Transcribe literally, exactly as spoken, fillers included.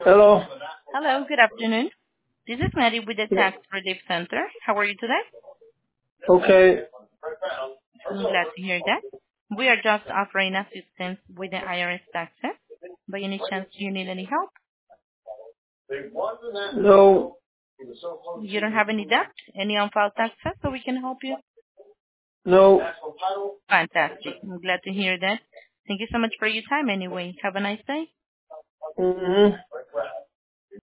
Hello. Hello, good afternoon. This is Mary with the Yeah. Tax Relief Center. How are you today? Okay. I'm glad to hear that. We are just offering assistance with the I R S taxes. By any chance, do you need any help? No. You don't have any debt, any unfiled taxes, so we can help you? No. Fantastic. I'm glad to hear that. Thank you so much for your time anyway. Have a nice day. Mm-hmm.